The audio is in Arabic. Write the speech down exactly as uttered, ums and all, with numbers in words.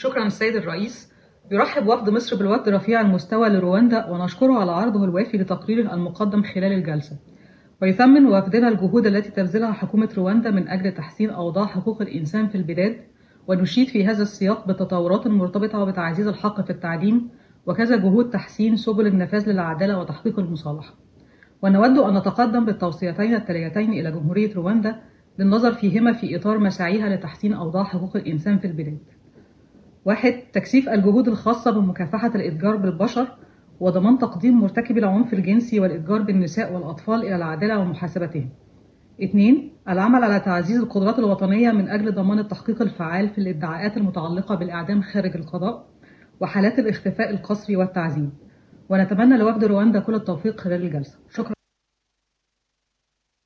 شكرا السيد الرئيس. يرحب وفد مصر بالوفد رفيع المستوى لرواندا ونشكره على عرضه الوافي لتقريره المقدم خلال الجلسة. ويثمن وفدنا الجهود التي تبذلها حكومة رواندا من أجل تحسين أوضاع حقوق الإنسان في البلاد، ونشيد في هذا السياق بالتطورات المرتبطة بتعزيز الحق في التعليم وكذا جهود تحسين سبل النفاذ للعدالة وتحقيق المصالحة. ونود أن نتقدم بالتوصيتين التاليتين إلى جمهورية رواندا للنظر فيهما في إطار مساعيها لتحسين أوضاع حقوق الإنسان في البلاد. واحد، تكثيف الجهود الخاصة بمكافحة الإتجار بالبشر وضمان تقديم مرتكبي العنف الجنسي والإتجار بالنساء والأطفال إلى العدالة ومحاسبتهم. اثنين، العمل على تعزيز القدرات الوطنية من أجل ضمان التحقيق الفعال في الادعاءات المتعلقة بالإعدام خارج القضاء وحالات الاختفاء القسري والتعذيب. ونتمنى لوفد رواندا كل التوفيق خلال الجلسة. شكرا.